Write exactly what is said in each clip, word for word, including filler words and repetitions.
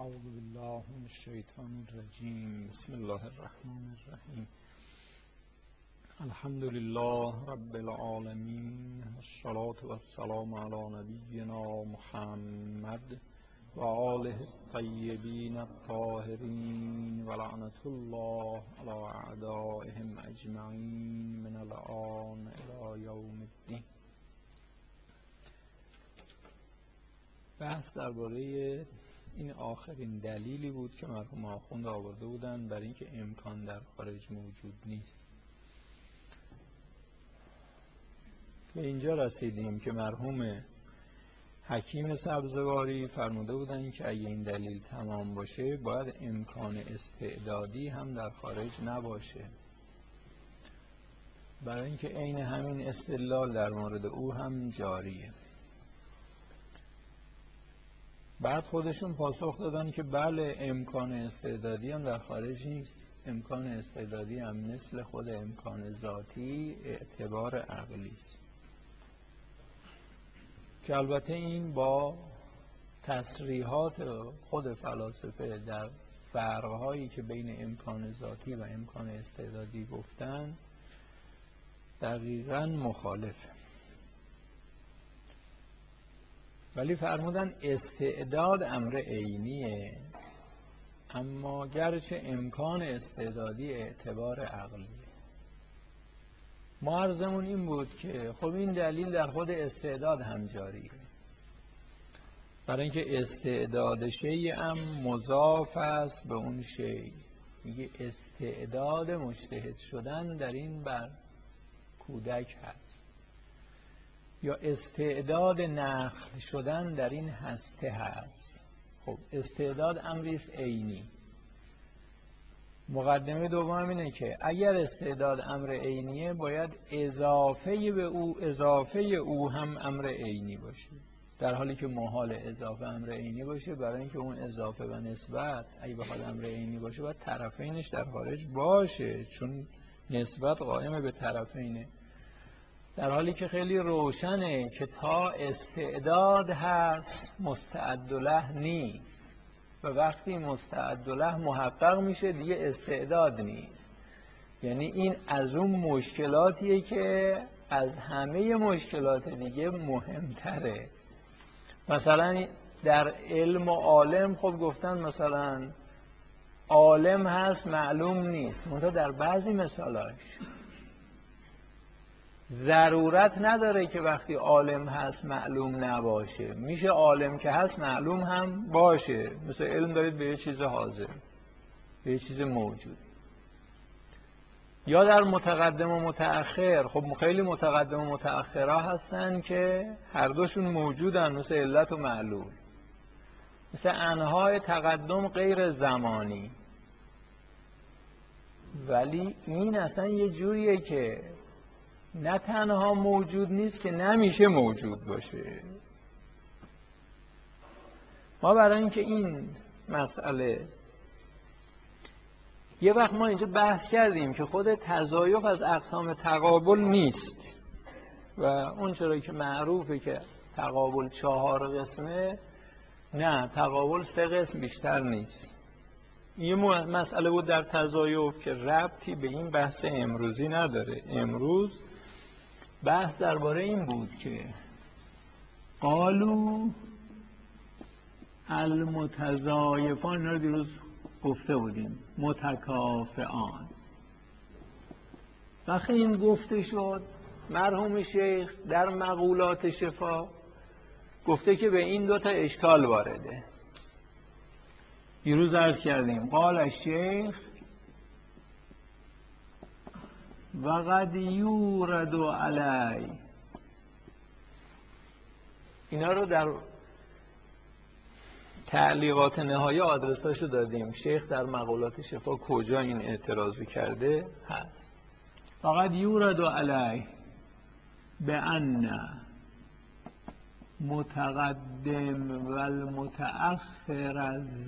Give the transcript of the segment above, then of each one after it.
اعوذ بالله من الشیطان الرجیم. بسم الله الرحمن الرحیم. الحمد لله رب العالمین، والصلاة والسلام علی نبینا محمد و آله الطیبین الطاهرین و لعنة الله علی اعدائهم اجمعین من الآن الی یوم الدین. بحث درباره این آخرین دلیلی بود که مرحوم آخوند آورده بودن برای اینکه امکان در خارج موجود نیست. به اینجا رسیدیم که مرحوم حکیم سبزواری فرموده بودن که اگه این دلیل تمام باشه باید امکان استعدادی هم در خارج نباشه، برای اینکه عین همین استدلال در مورد او هم جاریه. بعد خودشون پاسخ دادن که بله، امکان استعدادی هم در خارج نیست. امکان استعدادی هم مثل خود امکان ذاتی اعتبار عقلی است، که البته این با تصریحات خود فلاسفه در فرق‌هایی که بین امکان ذاتی و امکان استعدادی گفتن دقیقاً مخالفه. ولی فرمودن استعداد امر عینیه، اما گرچه امکان استعدادی اعتبار عقلیه. ما عرضمون این بود که خب این دلیل در خود استعداد هم جاریه، برای اینکه استعداد شیء هم مضاف است به اون شیء. میگه استعداد مجتهد شدن در این بر کودک هست، یا استعداد نخل شدن در این هسته هست. خب استعداد امریست عینی. مقدمه دوم اینه که اگر استعداد امر عینیه باید اضافه به او اضافه او هم امر عینی باشه، در حالی که محال اضافه امر عینی باشه، برای اینکه اون اضافه و نسبت اگه بخواد امر عینی باشه باید طرفینش در خارج باشه، چون نسبت قائم به طرفینه. در حالی که خیلی روشنه که تا استعداد هست مستعد له نیست، و وقتی مستعد له محقق میشه دیگه استعداد نیست. یعنی این از اون مشکلاتیه که از همه مشکلات دیگه مهمتره. مثلا در علم و عالم خب گفتن مثلا عالم هست معلوم نیست، منتها در بعضی مثالاش ضرورت نداره که وقتی عالم هست معلوم نباشه، میشه عالم که هست معلوم هم باشه. مثل علم دارید به یه چیز حاضر، به یه چیز موجود. یا در متقدم و متأخر، خب خیلی متقدم و متأخرها هستن که هر دوشون موجودن، مثل علت و معلول. مثل انواع تقدم غیر زمانی. ولی این اصلا یه جوریه که نه تنها موجود نیست که نمیشه موجود باشه. ما برای اینکه این مسئله یه وقت ما اینجا بحث کردیم که خود تضایف از اقسام تقابل نیست، و اون چرا که معروفه که تقابل چهار قسمه، نه، تقابل سه قسم بیشتر نیست. یه مسئله بود در تضایف که ربطی به این بحث امروزی نداره. امروز بحث درباره این بود که قالو المتضایفان، اینا رو دیروز گفته بودیم، متکافئان. وقتی این گفته شد، مرحوم شیخ در مقولات شفا گفته که به این دوتا اشکال وارده. دیروز عرض کردیم قال الشیخ و قد یورد علی. اینا رو در تعلیقات نهایی آدرساشو دادیم. شیخ در مقولات شفا کجا این اعتراض کرده هست. فقط یورد علی بأن متقدم و المتأخر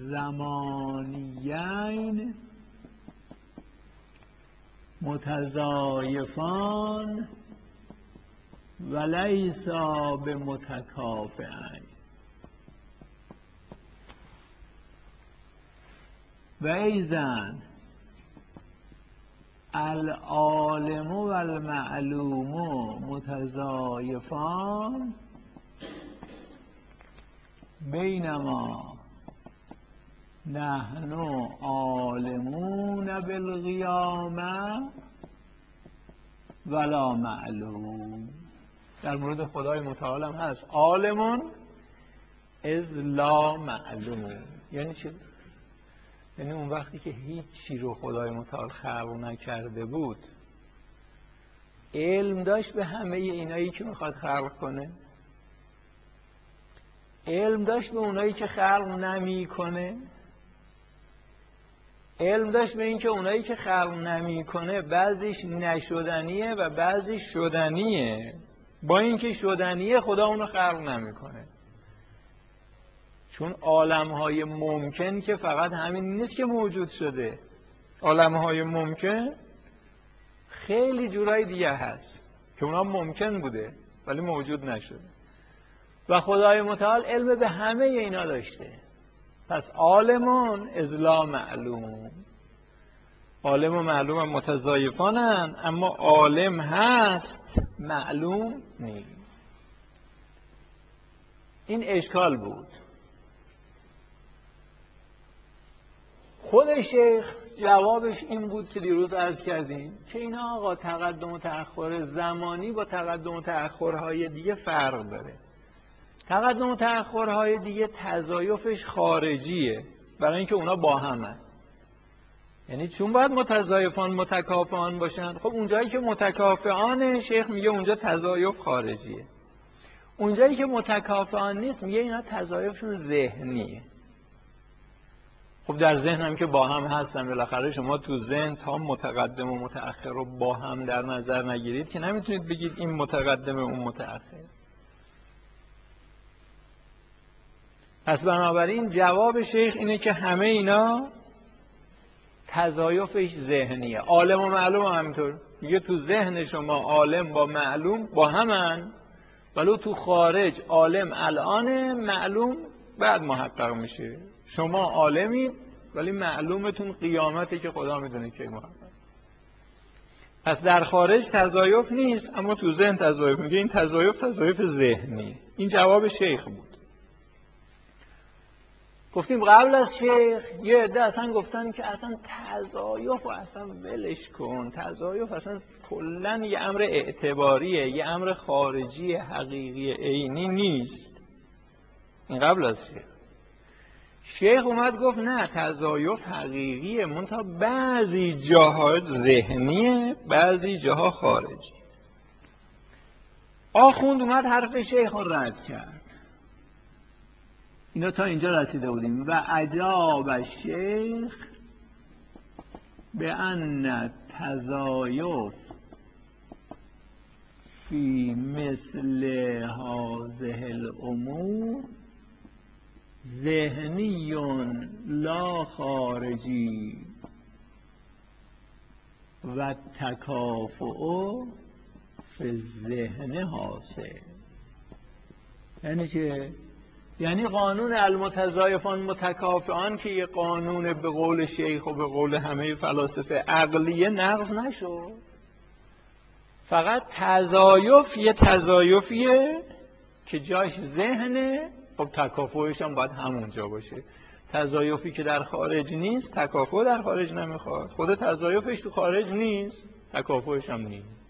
الزمانیین متضایفان و لیسا بمتکافئین. و ایزن العالم و المعلوم متضایفان بینما نحن عالمون بالقیامه ولا معلوم. در مورد خدای متعال هم هست عالمون از لا معلوم. یعنی چی؟ یعنی اون وقتی که هیچی رو خدای متعال خلق نکرده بود علم داشت به همه اینایی که میخواد خلق کنه، علم داشت به اونایی که خلق نمی کنه، علم داشت به این که اونایی که خلق نمی کنه بعضیش نشدنیه و بعضیش شدنیه. با اینکه شدنیه خدا اونو خلق نمی کنه، چون عالمهای ممکن که فقط همین نیست که موجود شده، عالمهای ممکن خیلی جورای دیگه هست که اونا ممکن بوده ولی موجود نشده و خدای متعال علم به همه اینا داشته. پس عالمون از لا معلوم، عالم و معلوم هم متضایفانن، اما عالم هست معلوم نیست. این اشکال بود. خود شیخ جوابش این بود که دیروز عرض کردیم که اینا آقا تقدم و تأخر زمانی با تقدم و تأخرهای دیگه فرق داره. تقدم و تأخرهای دیگه تضایفش خارجیه برای اینکه اونا با همن، یعنی چون باید متضایفان متکافئان باشن. خب اونجایی که متکافئانه شیخ میگه اونجا تضایف خارجیه، اونجایی که متکافئان نیست میگه اینا تضایفشون ذهنیه. خب در ذهن هم که با هم هستن، بالاخره شما تو ذهن تا متقدم و متأخر رو با هم در نظر نگیرید که نمیتونید بگید این متقدم اون متأخر. پس بنابراین جواب شیخ اینه که همه اینا تضایفش ذهنیه. عالم و معلوم هم همینطور، میگه تو ذهن شما عالم با معلوم با همن، ولو تو خارج عالم الان معلوم بعد محقق میشه. شما عالمید ولی معلومتون قیامته که خدا میدونه که محقق. پس در خارج تضایف نیست اما تو ذهن تضایف. میگه این تضایف تضایف ذهنیه. این جواب شیخ بود. گفتیم قبل از شیخ یه عده اصلا گفتن که اصلا تضایف و اصلا ولش کن، تضایف اصلا کلن یه امر اعتباریه، یه امر خارجی حقیقی عینی نیست. این قبل از شیخ. شیخ اومد گفت نه، تضایف حقیقیه، منتها بعضی جاها ذهنیه بعضی جاها خارجی. آخوند اومد حرف شیخ رو رد کرد. اینا تا اینجا رسیده بودیم. و اجاب الشیخ به ان تضایف فی مثل هذه الامور ذهنی لا خارجی و تکافؤ فی الذهن حاصل. یعنی چه؟ یعنی قانون المتضایفان متکافئان که یه قانون به قول شیخ و به قول همه فلاسفه عقلیه نقض نشد. فقط تضایف یه تضایفیه که جاش ذهنه، خب تکافؤش هم باید همونجا باشه. تضایفی که در خارج نیست تکافؤ در خارج نمیخواد، خود تضایفش تو خارج نیست تکافؤش هم نیست.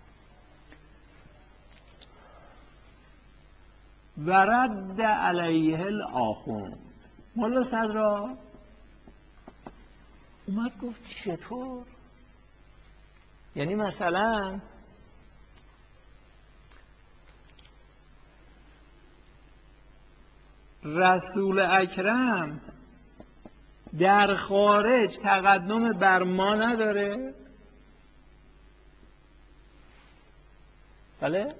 و رد علیه الاخوند. مولا صدرا اومد گفت چطور؟ یعنی مثلا رسول اکرم در خارج تقدم بر ما نداره؟ بله؟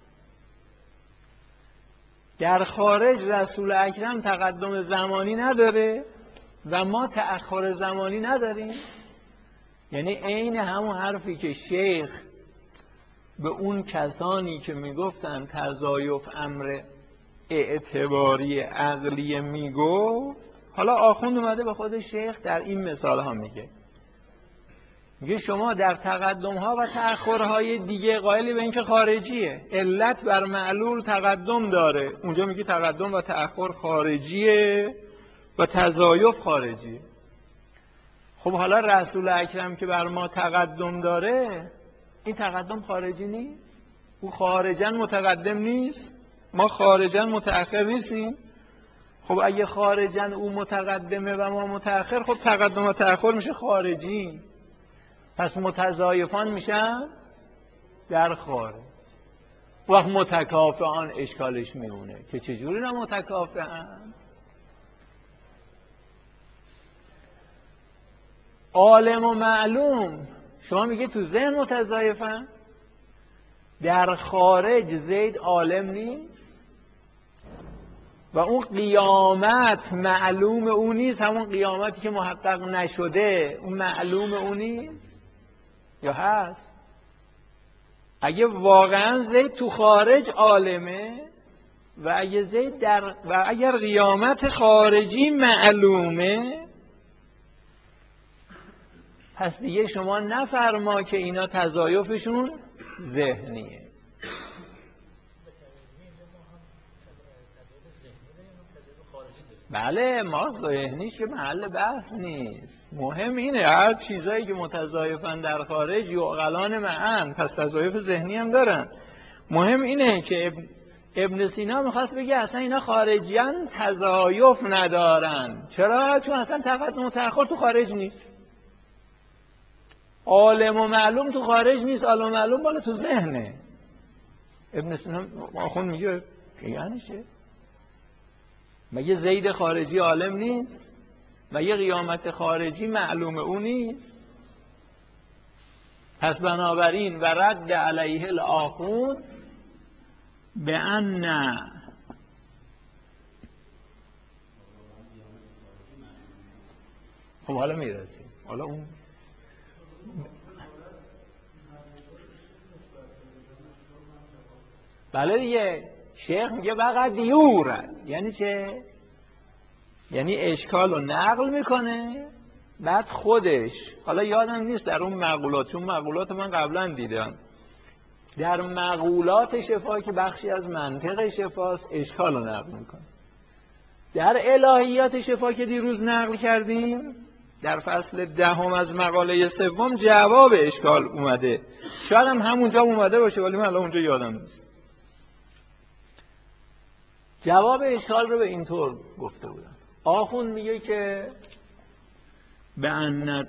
در خارج رسول اکرم تقدم زمانی نداره و ما تأخر زمانی نداریم. یعنی عین همون حرفی که شیخ به اون کسانی که میگفتن تضایف امر اعتباری عقلی میگفت، حالا آخوند اومده به خود شیخ در این مثال ها میگه میگه شما در تقدم ها و تأخرهای دیگه قائلی به اینکه خارجیه، علت بر معلول تقدم داره، اونجا میگه تقدم و تأخر خارجیه و تضایف خارجیه. خب حالا رسول اکرم که بر ما تقدم داره، این تقدم خارجی نیست؟ او خارجاً متقدم نیست؟ ما خارجاً متأخر نیستیم؟ خب اگه خارجاً او متقدمه و ما متأخر، خب تقدم و تأخر میشه خارجی، پس متضایفان میشن در خارج. وقت متکافئان اشکالش میمونه که چجوری نه متکافئن؟ عالم و معلوم شما میگه تو ذهن متضایفن، در خارج زید عالم نیست و اون قیامت معلوم اون نیست، همون قیامتی که محقق نشده اون معلوم اون نیست یا هست؟ اگه واقعا زید تو خارج عالمه و اگه زید در و اگر قیامت خارجی معلومه، پس دیگه شما نفرما که اینا تضایفشون ذهنیه. بله، ما ذهنیش که محل بحث نیست، مهم اینه هر چیزایی که متضایفن در خارج یعقلان معن، پس تضایف ذهنی هم دارن. مهم اینه که ابن, ابن سینا میخواست بگه اصلا اینا خارجیان تضایف ندارن. چرا؟ چون اصلا تقدم و تأخر تو خارج نیست، عالم و معلوم تو خارج نیست، عالم و معلوم بالا تو ذهنه. ابن سینا آخوند میگه یعنی چه؟ مگه زید خارجی عالم نیست؟ مگه قیامت خارجی معلوم او نیست؟ پس بنابراین و رد علیه الآخوند به ان خب حالا میرسیم، حالا اون بله دیگه. شیخ میگه وقت دیورد، یعنی چه؟ یعنی اشکال رو نقل میکنه، بعد خودش، حالا یادم نیست در اون مقولات، چون مقولات من قبلا دیدم، در مقولات شفا که بخشی از منطق شفاست اشکال رو نقل میکنه. در الهیات شفا که دیروز نقل کردیم در فصل دهم از مقاله سوم جواب اشکال اومده، شاید هم همونجا اومده باشه ولی من الان اونجا یادم نیست. جواب اشکال رو به اینطور گفته بودم. آخوند میگه که به ان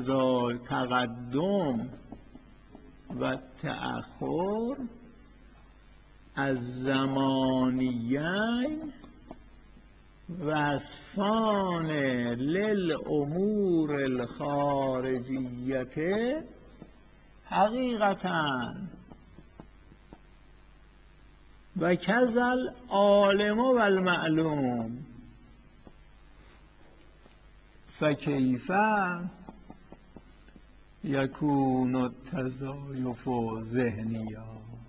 تقدم و تأخر از زمانیین وصفان للامور الخارجیت حقیقتاً و کذل عالم و المعلوم فکیف یکون التضایف ذهنیا.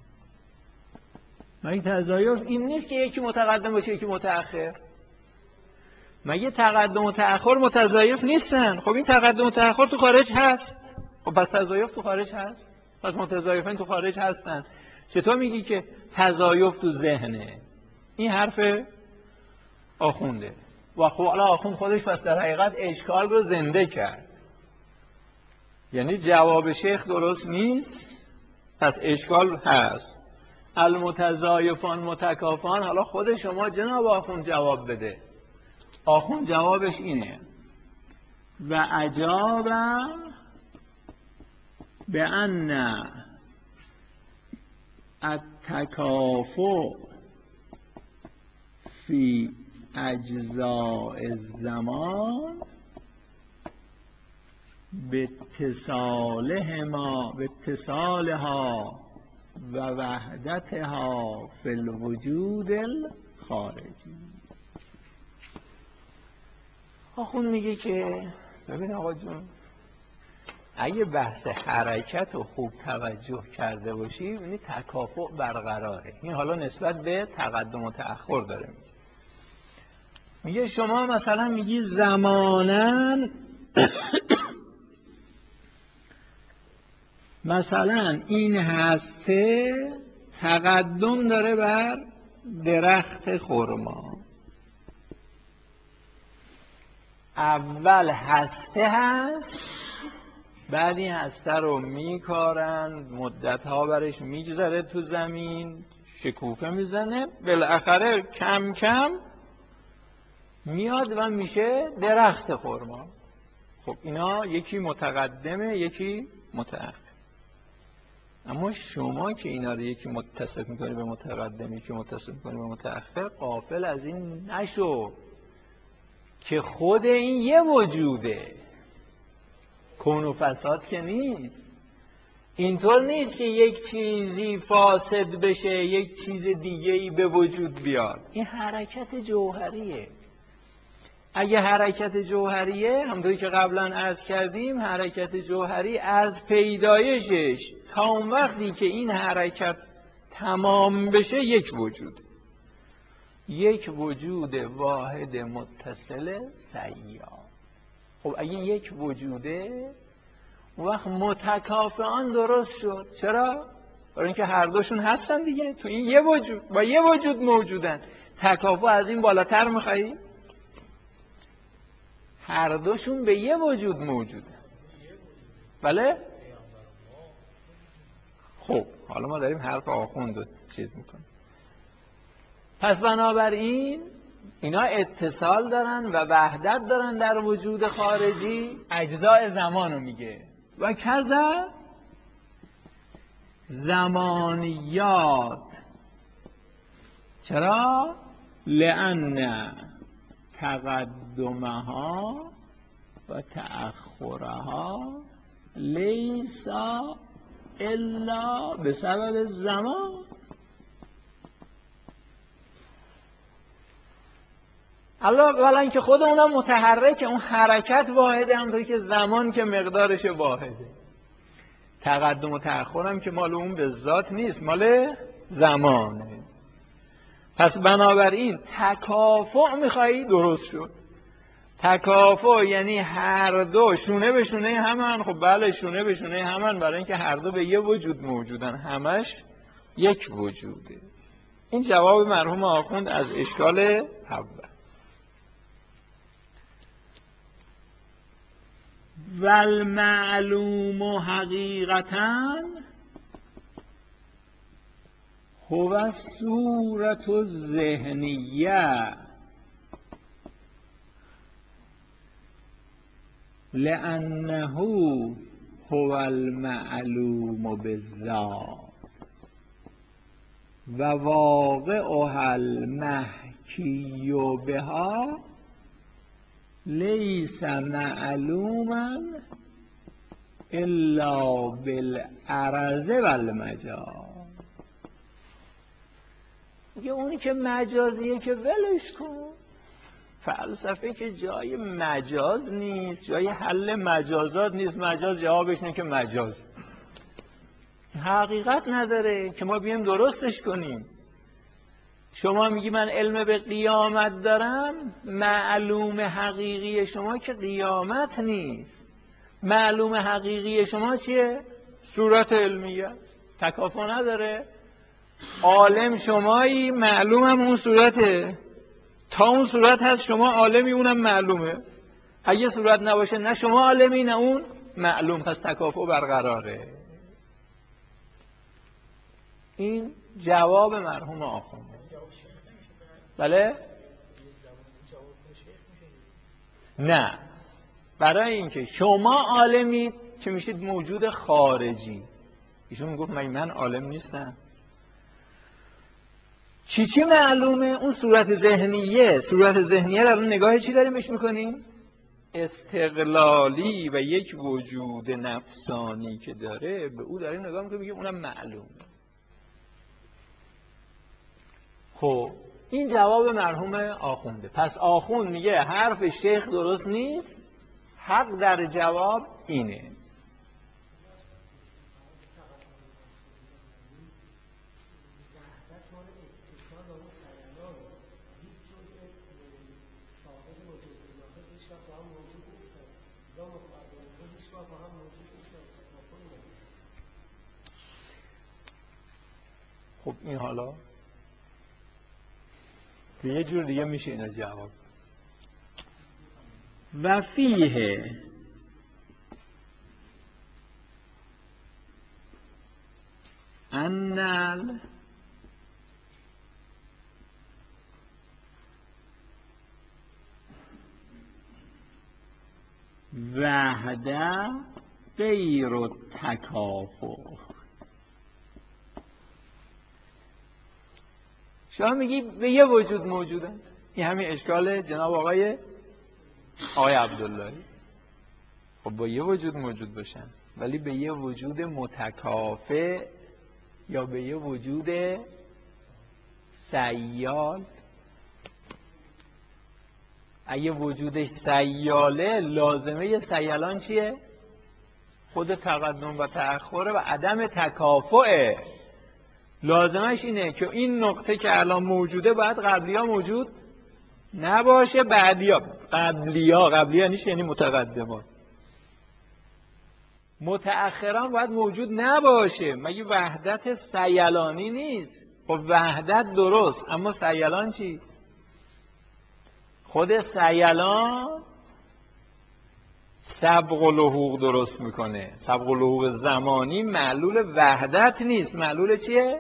مگه تضایف این نیست که یکی متقدم باشه یکی متأخر؟ مگه تقدم و تأخر متضایف نیستن؟ خب این تقدم و تأخر تو خارج هست، خب پس تضایف تو خارج هست، پس متضایفین تو خارج هستن. چطور میگی که تضایف تو ذهنه؟ این حرف آخونده و خب حالا آخوند خودش پس در حقیقت اشکال رو زنده کرد، یعنی جواب شیخ درست نیست، پس اشکال هست. المتضایفان متکافان، حالا خود شما جناب آخوند جواب بده. آخوند جوابش اینه و عجاب به ان التکافؤ فی اجزاء الزمان به اتصالهما به اتصالها و وحدتها فی الوجود الخارجی. آخوند میگه که ببین آقا جون، اگه بحث حرکت رو خوب توجه کرده باشی یعنی تکافؤ برقراره. این حالا نسبت به تقدم و تأخر داره میگه. میگه شما مثلا میگی زمانن مثلا این هسته تقدم داره بر درخت خرما. اول هسته هست، بعد این هسته رو میکارن، مدت ها برش میگذره تو زمین، شکوفه میزنه، بالاخره کم کم میاد و میشه درخت خرما. خب اینا یکی متقدمه یکی متأخر. اما شما که اینا رو یکی متصف میکنی به متقدم یکی متصف میکنی به متأخر، غافل از این نشو که خود این یه وجوده، کون و فساد که نیست. اینطور نیست که یک چیزی فاسد بشه یک چیز دیگه‌ای به وجود بیاد. این حرکت جوهریه. اگه حرکت جوهریه، همونطوری که قبلا عرض کردیم، حرکت جوهری از پیدایشش تا اون وقتی که این حرکت تمام بشه یک وجود، یک وجود واحد متصل سیار. خب اگه یک وجوده، اون وقت متکافئان درست شد. چرا؟ برای اینکه هر دوشون هستن دیگه، تو این یه وجود با یه وجود موجودن. تکافؤ از این بالاتر میخوایی؟ هر دوشون به یه وجود موجودن. بله؟ خب حالا ما داریم حرف آخوند رو چیز میکنیم. پس بنابراین اینا اتصال دارن و وحدت دارن در وجود خارجی. اجزاء زمان رو میگه و کذا زمانیات. چرا؟ لأن تقدمها و تأخرها لیس الا بسبب زمان. اولا اینکه خود اونم متحرکه، اون حرکت واحده، همونطوری که زمان که مقدارش واحده. تقدم و تأخر هم که مال اون به ذات نیست، مال زمانه. پس بنابراین تکافؤ میخوایی، درست شد. تکافؤ یعنی هر دو شونه به شونه همن. خب بله شونه به شونه همن، برای اینکه هر دو به یه وجود موجودن، همش یک وجوده. این جواب مرحوم آخوند از اشکال اول. والمعلوم حقیقتاً هو الصورة الذهنیه لأنه هو المعلوم بالذات و واقعها المحکی بها لیس معلوما الا بالعرض والمجاز. میگه اونی که مجازیه که ولش کن. فلسفه که جای مجاز نیست، جای حل مجازات نیست. مجاز جوابش اینه که مجاز حقیقت نداره که ما بیم درستش کنیم. شما میگی من علم به قیامت دارم، معلوم حقیقی شما که قیامت نیست. معلوم حقیقی شما چیه؟ صورت علمیه. تکافؤ نداره. عالم شمایی، معلومم اون صورته. تا اون صورت هست شما عالمی، اونم معلومه. اگه صورت نباشه نه شما عالمی نه اون معلوم، پس تکافؤ برقراره. این جواب مرحوم آخوند. بله؟ نه، برای اینکه شما عالمید که میشید موجود خارجی. ایشون میگفت من من عالم نیستم. چی چی معلومه؟ اون صورت ذهنیه. صورت ذهنیه رو الان نگاه چی داریم بهش میکنیم؟ استقلالی و یک وجود نفسانی که داره، به او داریم نگاه میکنیم، میگیم اونم معلومه. خب این جواب مرحوم آخونده. پس آخوند میگه حرف شیخ درست نیست، حق در جواب اینه. خب این حالا به یه جور دیگه میشه اینا جواب. و فیه انل وحده غیر التکافؤ. شما میگی به یه وجود موجودن. این همین اشکال جناب آقای آقای عبداللهی. خب با یه وجود موجود باشن ولی به یه وجود متکافئ یا به یه وجود سیال. اگه وجودش سیاله لازمه سیالان چیه؟ خود تقدم و تأخره و عدم تکافؤه. لازمش اینه که این نقطه که الان موجوده باید قبلی ها موجود نباشه، بعدی ها قبلی ها قبلی ها نیست یعنی متقدمان، متأخران باید موجود نباشه. مگه وحدت سیلانی نیست؟ خب وحدت درست، اما سیلان چی؟ خود سیلان سبق و لحوق درست میکنه. سبق و لحوق زمانی معلول وحدت نیست، معلول چیه؟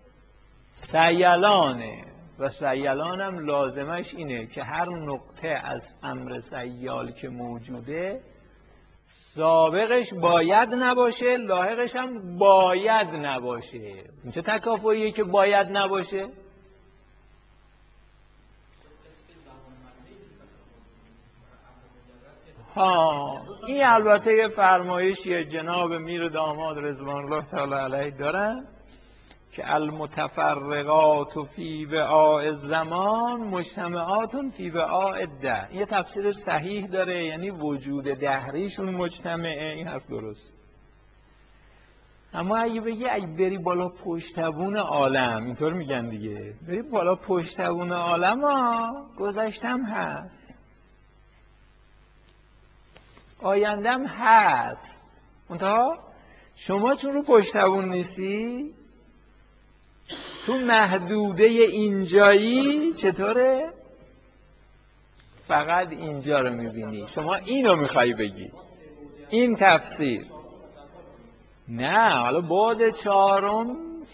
سیلانه. و سیلان هم لازمش اینه که هر نقطه از امر سیال که موجوده سابقش باید نباشه، لاحقش هم باید نباشه. این چه تکافؤیه که باید نباشه؟ ها این البته یه فرمایشی جناب میر داماد رضوان الله تعالی علیه دارن که المتفرقات فی وعاء الزمان مجتمعات فی وعاء الدهر. یه تفسیر صحیح داره، یعنی وجود دهریشون مجتمعه. این حرف درست. اما اگه بگی اگه بری بالا پشتبون عالم، اینطور میگن دیگه، بری بالا پشتبون عالم ها گذشتم هست، آیندم هست، منتها شما چون رو پشتبون نیستی تو محدوده اینجایی چطوره؟ فقط اینجا رو میبینی. شما اینو میخوای بگی این تفسیر. نه حالا بعد چهارم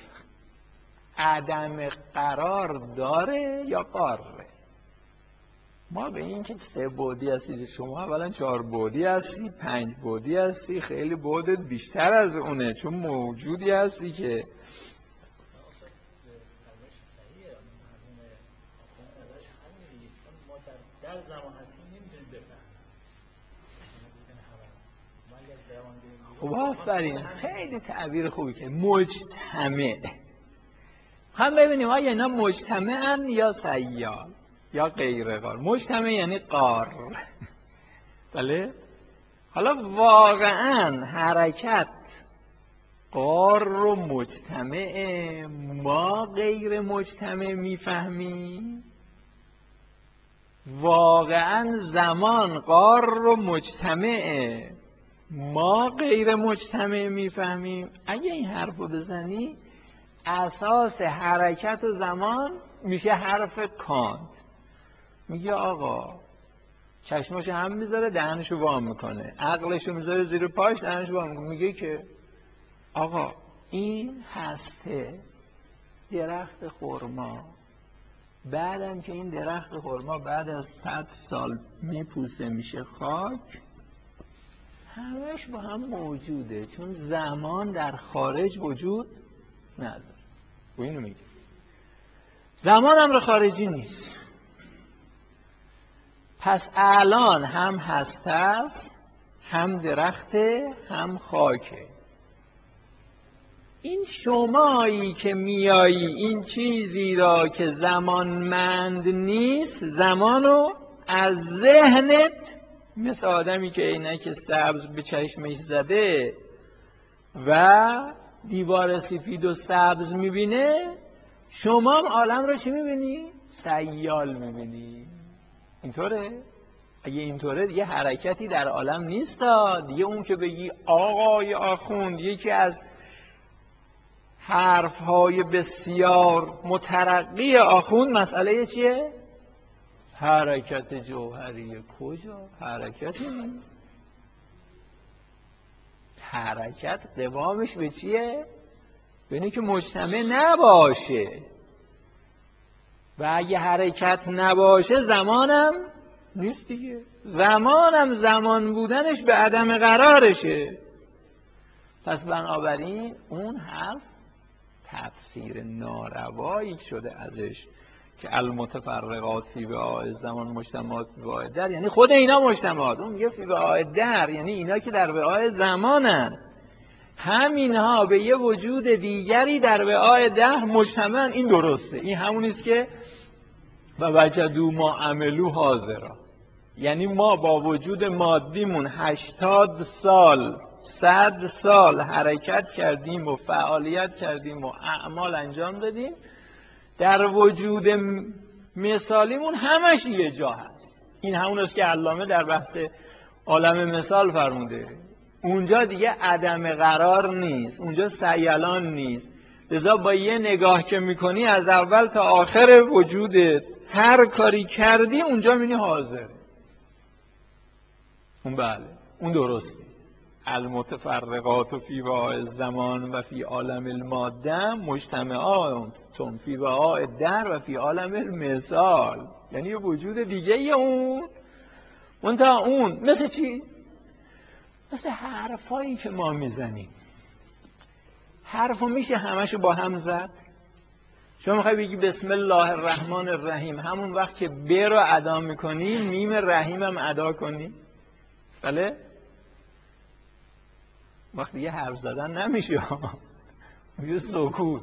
عدم قرار داره یا قاره؟ ما به این که سه بعدی هستی، شما اولا چهار بعدی هستی، پنج بعدی هستی، خیلی بعدت بیشتر از اونه، چون موجودی هستی که در زمان هستیم نمیتونیم بفهمیم. خب آفرین، خیلی تعبیر خوبی که مجتمع. هم ببینیم آیا اینا مجتمعن یا سیال یا غیر قار. مجتمع یعنی قار. بله؟ حالا واقعا حرکت قار رو مجتمع ما غیر مجتمع میفهمیم؟ واقعا زمان قار رو مجتمع ما غیر مجتمع میفهمیم؟ اگه این حرف رو بزنی اساس حرکت و زمان میشه حرف کانت. میگه آقا چشماشو هم میذاره دهنشو وام میکنه، عقلشو میذاره زیر پاش دهنشو وام میکنه. میگه که آقا این هسته درخت خرما، بعدم که این درخت خرما بعد از صد سال میپوسه میشه خاک، همش با هم موجوده چون زمان در خارج وجود نداره. و اینو میگه زمان امر خارجی نیست. پس الان هم هسته است، هم درخته، هم خاکه. این شمایی که میایی این چیزی را که زمانمند نیست، زمانو از ذهنت، مثل آدمی که عینک سبز به چشمش زده و دیوار سفید و سبز میبینه، شما هم عالم رو چی میبینی؟ سیال میبینی. اینطوره؟ اگه اینطوره دیگه حرکتی در عالم نیست. دیگه اون که بگی آقای آخوند یکی از حرفهای بسیار مترقی آخوند مسئله چیه؟ حرکت جوهری. کجا؟ حرکتی نیست. حرکت قوامش به چیه؟ به اینه که مجتمع نباشه، و اگه حرکت نباشه زمانم نیست دیگه. زمانم زمان بودنش به عدم قرارشه. پس بنابراین اون حرف تفسیر ناروایی شده ازش که المتفرقات فی وعاء الزمان مجتمعات فی وعاء الدهر، یعنی خود اینا مجتمعات. اون میگه فی وعاء الدهر یعنی اینا که در وعاء زمانن، همینها به یه وجود دیگری در وعاء دهر مجتمعن. این درسته. این همونیست که و وجدوا ما عملوا حاضرا، یعنی ما با وجود مادیمون هشتاد سال صد سال حرکت کردیم و فعالیت کردیم و اعمال انجام دادیم، در وجود مثالیمون همش یه جا هست. این همون است که علامه در بحث عالم مثال فرموده. اونجا دیگه عدم قرار نیست، اونجا سیلان نیست. لذا با یه نگاه که میکنی از اول تا آخر وجودت هر کاری کردی اونجا میبینی حاضر. اون بله، اون درسته. المتفرقات فی وعاء الزمان و فی عالم الماده مجتمعات فی وعاء الدهر و فی عالم المثال، یعنی یه وجود دیگه ای اون. اون تا اون مثل چی؟ مثل حرفایی که ما میزنیم. حرفو میشه همشو با هم زد؟ شما میخوای بگی بسم الله الرحمن الرحیم، همون وقت که ب رو ادا میکنی میم رحیم هم ادا کنی؟ بله؟ وقتی یه حرف زدن نمیشه، میشه سکوت.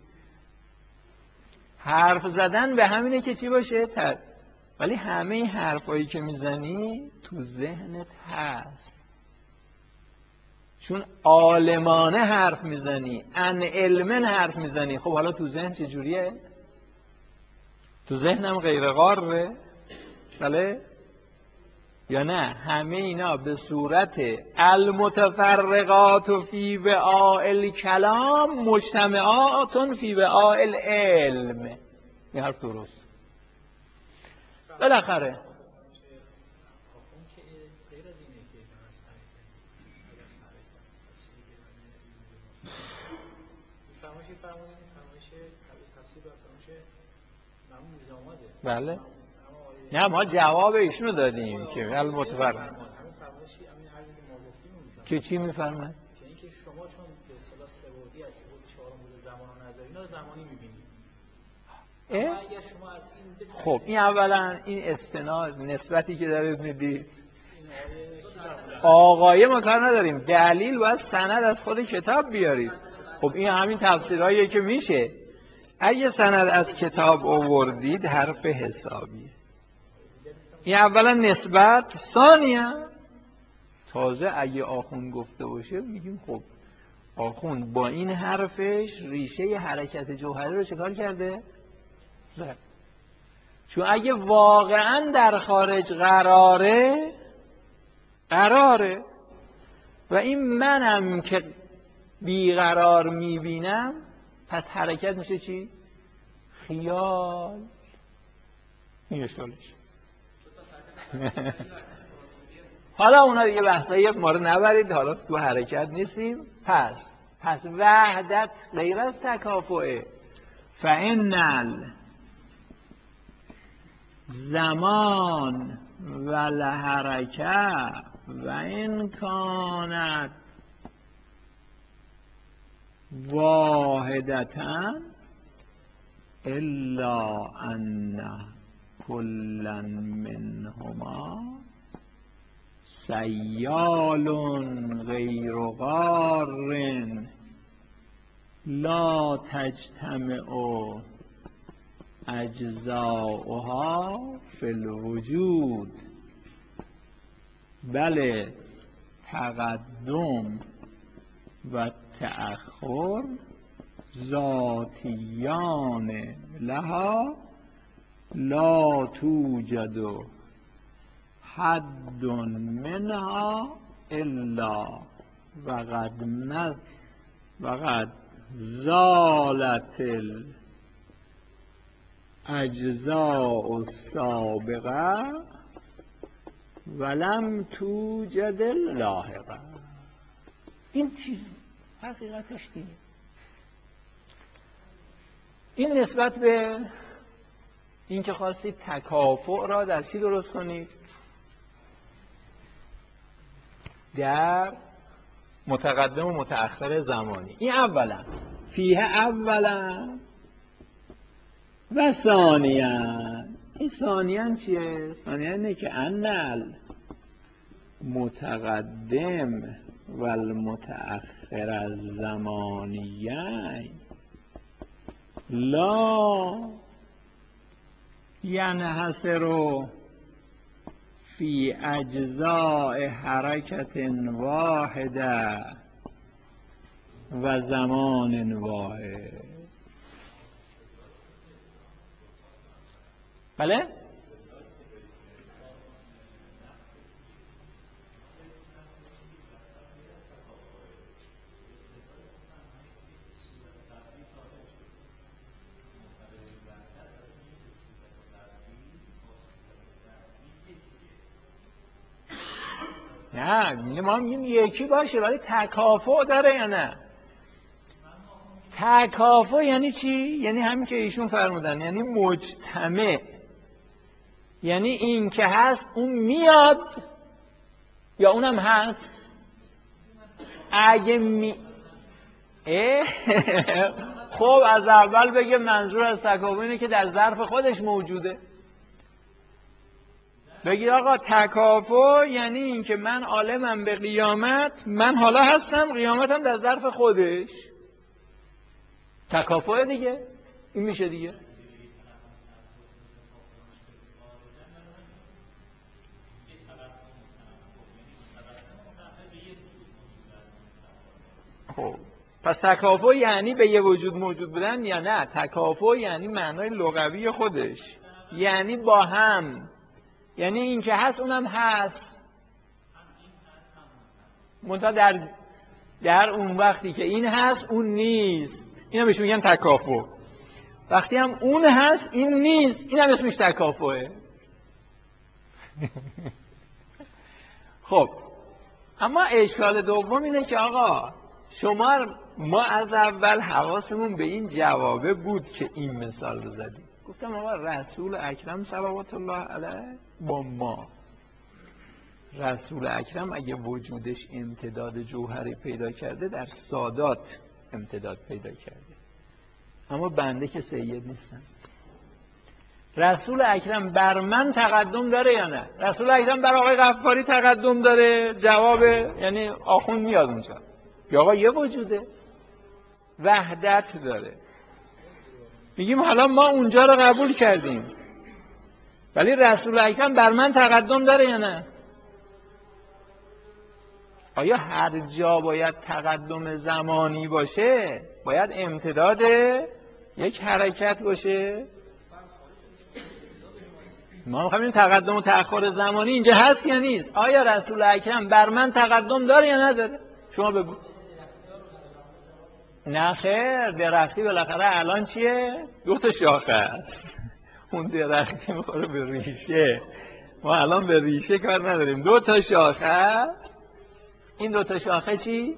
حرف زدن به همینه که چی باشه؟ تر. ولی همه حرفایی که میزنی تو ذهنت هست، چون عالمانه حرف میزنی، ان علمن حرف میزنی. خب حالا تو ذهن چجوریه؟ تو ذهنم غیر قاره؟ بله؟ یا نه همه اینا به صورت المتفرقات فی وعاء الکلام مجتمعات فی وعاء العلم. این حرف درست. بالاخره بله، نه ما جواب ایشونو دادیم که المتفرق که چی میفرماید؟ که اینکه شما چون به اصطلاح سوادی از بود چهارم بود زمان ندارین، اینا زمانی می‌بینید. اما اگر شما از این خب این اولا این استناد نسبتی که دارید میدید آقایه ما کار نداریم، دلیل باید سند از خود کتاب بیارید. خب این همین تفسیرهاییه که میشه. اگه سند از کتاب آوردید حرف حسابیه. این اولا نسبت. ثانیا تازه اگه آخوند گفته باشه میگیم خب آخوند با این حرفش ریشه حرکت جوهری رو چکار کرده؟ زد. چون اگه واقعا در خارج قراره قراره و این منم که بیقرار میبینم، پس حرکت میشه چی؟ خیال. این اشکالش. حالا اونا دیگه بحثایی ما رو نبرید، حالا تو حرکت نیستیم. پس پس وحدت غیر از تکافؤه. فإن زمان و الحرکه و این کانت واحدتا الا ان کلا منهما سیال غیر قار لا تجتمع اجزاؤها فی الوجود بل تقدم و تأخر ذاتیان لها لا توجد حد منها الا وقد مد وقد زالت الاجزاء السابقه ولم توجد اللاحقه. این چیز حقیقتش دیگه. این نسبت به این که خواستید تکافؤ را در چی درست کنید؟ در متقدم و متأخر زمانی. این اولا فیه اولا و ثانیا. این ثانیا چیه؟ ثانیا اینه که انل متقدم و المتأخر الزمانیین لا ینحصر فی اجزاء حرکت واحده و زمان واحد. بله؟ نه ما میگیم یکی باشه ولی تکافؤ داره یا نه؟ تکافؤ یعنی چی؟ یعنی همین که ایشون فرمودن، یعنی مجتمع، یعنی این که هست اون میاد یا اونم هست. اگه می خب از اول بگه منظور از تکافؤ اینه که در ظرف خودش موجوده. بگی آقا تکافؤ یعنی این که من عالمم به قیامت، من حالا هستم، قیامتم در ظرف خودش. تکافؤ دیگه، این میشه دیگه. خب پس تکافؤ یعنی به یه وجود موجود بودن یا نه؟ تکافؤ یعنی معنای لغوی خودش، یعنی با هم، یعنی این که هست اونم هست. منتها در در اون وقتی که این هست اون نیست، اینا بهش میگن تکافؤ. وقتی هم اون هست این نیست، این هم اسمش تکافؤه. خب اما اشکال دوم اینه که آقا شما، ما از اول حواسمون به این جوابه بود که این مثال رو زدیم. گفتم آقا رسول اکرم صلوات الله علیه با ما، رسول اکرم اگه وجودش امتداد جوهری پیدا کرده در سادات امتداد پیدا کرده، اما بنده که سید نیستم. رسول اکرم بر من تقدم داره یا نه؟ رسول اکرم بر آقای غفاری تقدم داره؟ جوابه یعنی آخوند میاد اونجا یا آقا یه وجوده، وحدت داره. میگیم حالا ما اونجا رو قبول کردیم ولی رسول اکرم بر من تقدم داره یا نه؟ آیا هر جا باید تقدم زمانی باشه؟ باید امتداد یک حرکت باشه؟ ما می‌خوایم این تقدم و تأخر زمانی اینجا هست یا نیست؟ آیا رسول اکرم بر من تقدم داره یا نداره؟ شما بگو. نه خیر، درختی بالاخره الان چیه؟ دو تا شاخه است. اون درختی میخوره به ریشه، ما الان به ریشه کار نداریم، دو تا شاخه است. این دو تا شاخه چی؟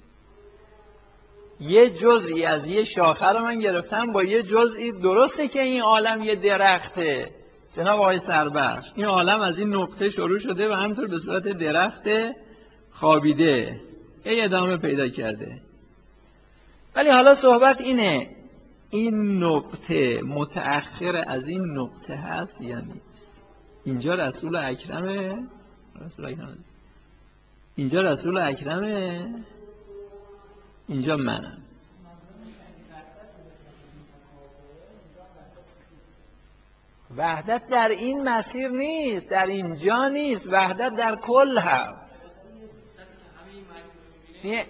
یه جزئی از یه شاخه رو من گرفتم با یه جزئی. درسته که این عالم یه درخته جناب آقای سربخش، این عالم از این نقطه شروع شده و همطور به صورت درخت خوابیده ای ادامه پیدا کرده. ولی حالا صحبت اینه این نقطه متأخر از این نقطه هست یا نیست؟ اینجا رسول اکرمه، رسول اکرمه اینجا رسول اکرمه، اینجا منم. وحدت در این مسیر نیست، در اینجا نیست، وحدت در کل هست. نه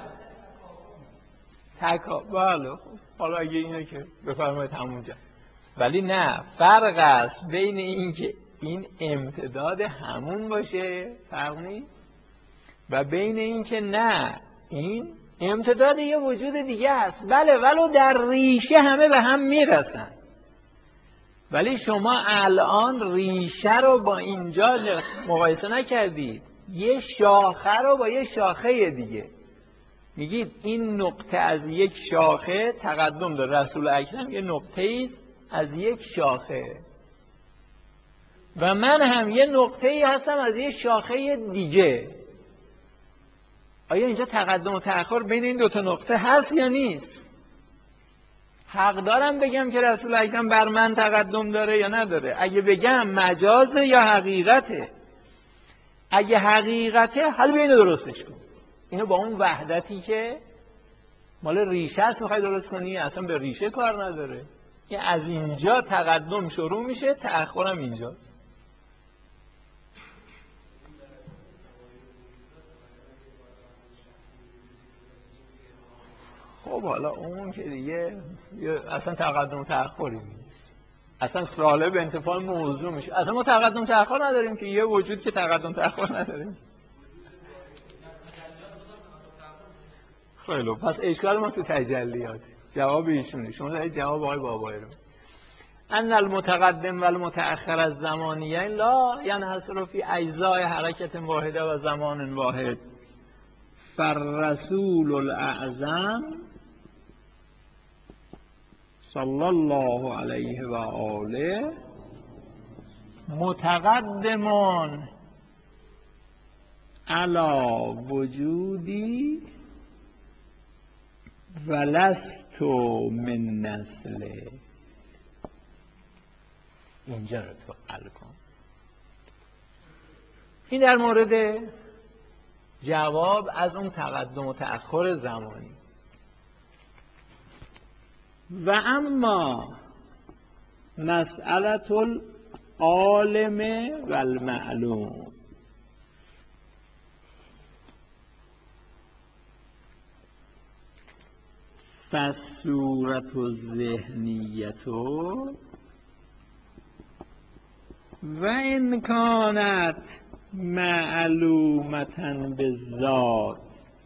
تکا بله. حالا اگه اینه که بفرمایید همونجا ولی نه، فرق است بین این که این امتداد همون باشه، فرق نیست، و بین این که نه این امتداد یه وجود دیگه است. بله ولو در ریشه همه به هم میرسن، ولی شما الان ریشه رو با اینجا مقایسه نکردید، یه شاخه رو با یه شاخه دیگه. میگید این نقطه از یک شاخه تقدم داره، رسول اکرم یه نقطه ایست از یک شاخه و من هم یه نقطه ای هستم از یه شاخه دیگه. آیا اینجا تقدم و تأخر بین این دوتا نقطه هست یا نیست؟ حق دارم بگم که رسول اکرم بر من تقدم داره یا نداره؟ اگه بگم مجازه یا حقیقته؟ اگه حقیقته حالا بیا اینو درستش کن، اینو با اون وحدتی که مال ریشه است میخوای درست کنی، اصلا به ریشه کار نداره. این از اینجا تقدم شروع میشه، تأخرم اینجا. خب حالا اون که دیگه اصلا تقدم و تأخری نیست، اصلا سالب انتفاع موضوع میشه. اصلا ما تقدم و تأخر نداریم که، یه وجود که تقدم و تأخر نداریم. خیلی پس اشکال ما تو تجلیات. جواب ایشونه، شما دارید جواب آقای بابایی رو. ان المتقدم و المتأخر از زمانیه لا ینحصر فی اجزاء حرکت واحده و زمان واحد. فالرسول الاعظم صلی الله علیه و آله متقدمان علی وجودی ولست من نسله. اینجا رو تو حل کن. این در مورد جواب از اون تقدم و تأخر زمانی. و اما مسئله العالم و المعلوم، فالصورت الذهنیت و ان کانت معلومة بالذات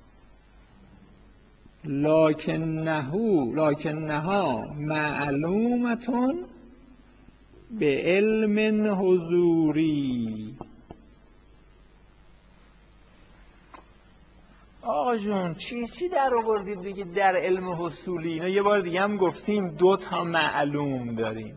لکنه لکنها معلومة به علم حضوری. آقا جون چی چی در آوردید دیگه در علم حصولی؟ اینا یه بار دیگه هم گفتیم دو تا معلوم داریم.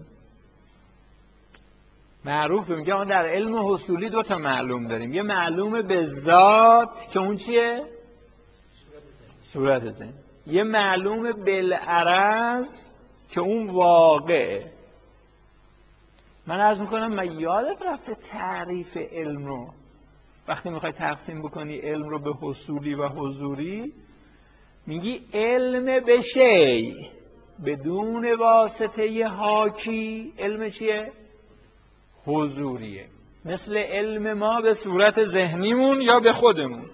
معروفه میگه ما در علم حصولی دو تا معلوم داریم، یه معلوم به ذات که اون چیه؟ صورت ذهن. یه معلوم بالعرض که اون واقعه. من عرض میکنم من یادت رفته تعریف علم رو وقتی میخوای تقسیم بکنی علم رو به حصولی و حضوری، میگی علم به شی بدون واسطه حاکی علم چیه؟ حضوریه. مثل علم ما به صورت ذهنیمون یا به خودمون.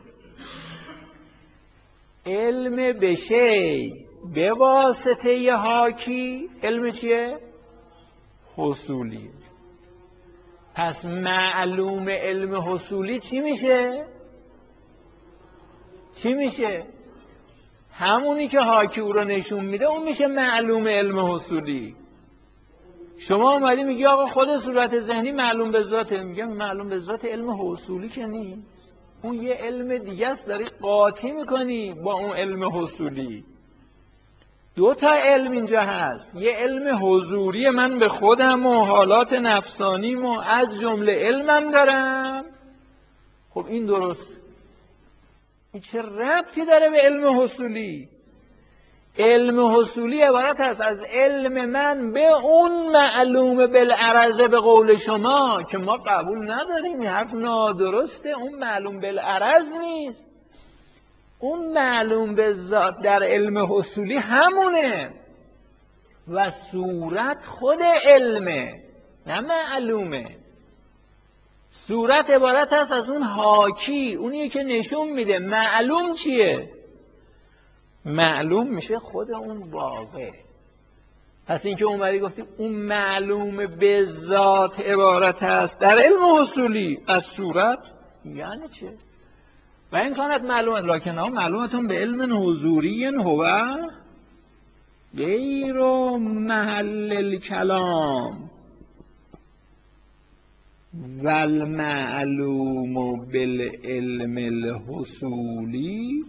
علم به شی به واسطه حاکی علم چیه؟ حصولیه. پس معلوم علم حصولی چی میشه؟ چی میشه؟ همونی که حاکی او رو نشون میده اون میشه معلوم علم حصولی. شما اومدی میگی آقا خود صورت ذهنی معلوم به ذاته، میگم معلوم به ذات علم حصولی که نیست، اون یه علم دیگه است، داری قاطی میکنی با اون علم حصولی. دو تا علم اینجا هست، یه علم حضوری من به خودم و حالات نفسانیم و از جمله علمم دارم. خب این درست، این چه ربطی داره به علم حصولی؟ علم حصولی عبارت هست از علم من به اون معلوم بالعرض به قول شما که ما قبول نداریم، این حرف نادرسته. اون معلوم بالعرض نیست، اون معلوم به ذات در علم حصولی همونه و صورت خود علمه نه معلومه. صورت عبارت هست از اون حاکی، اونیه که نشون میده. معلوم چیه؟ معلوم میشه خود اون واقع. پس این که اومدی گفتی اون معلوم به ذات عبارت است در علم حصولی از صورت، یعنی چه؟ و این کانت معلومت لکن ها معلومتون به علم حضوری هو غیر محل الکلام و المعلوم بالعلم الحصولی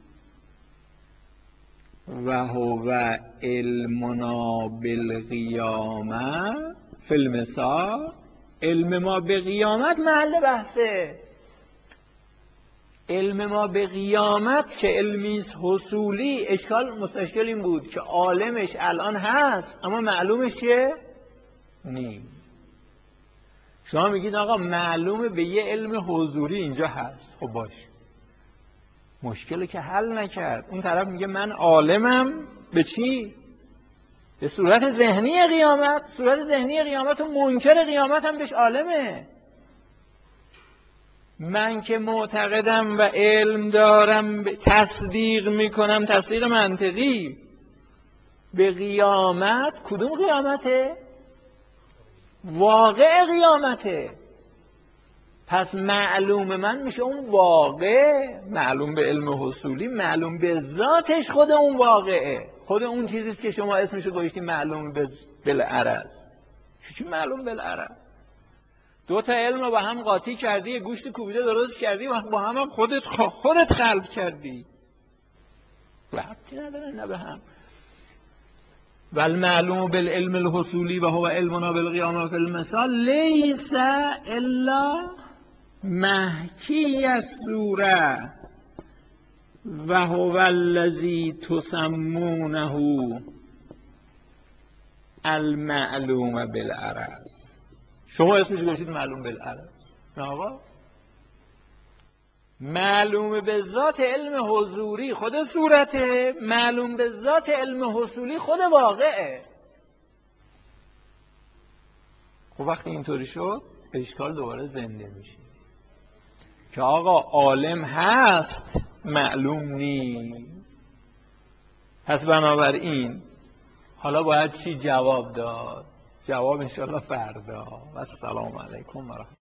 و هو علمنا بالقیامه فی المثال. علم ما به قیامت محل بحثه. علم ما به قیامت که علمی حصولی، اشکال مستشکل این بود که عالمش الان هست اما معلومش چیه؟ نی. شما میگید آقا معلومه به یه علم حضوری اینجا هست، خب باش، مشکلی که حل نکرد. اون طرف میگه من عالمم به چی؟ به صورت ذهنی قیامت. صورت ذهنی قیامت و منکر قیامت هم بهش عالمه. من که معتقدم و علم دارم تصدیق میکنم، تصدیق منطقی به قیامت. کدوم قیامته؟ واقع قیامته. پس معلوم من میشه اون واقع، معلوم به علم حصولی، معلوم به ذاتش خود اون واقعه، خود اون چیزیست که شما اسمشو گذاشتید معلوم بالعرض. چی معلوم بالعرض؟ دو تا علم رو با هم قاطی کردی، گوشت کوبیده درست کردی و با هم, هم خودت خودت خلق کردی، ربطی نداره نه به هم. والمعلوم بالعلم الحصولی و هو علمنا بالقیامه فی المثال لیس الا محکی الصوره و هو الذی تسمونه المعلوم بالعرض. شما اسمش گوشید معلوم بالعرض. نه آقا، معلوم به ذات علم حضوری خود صورته، معلوم به ذات علم حصولی خود واقعه. خب وقتی اینطوری شد اشکال دوباره زنده میشه که آقا عالم هست معلوم نیست. پس بنابراین حالا باید چی جواب داد؟ جواب انشالله فردا. و السلام علیکم و رحمت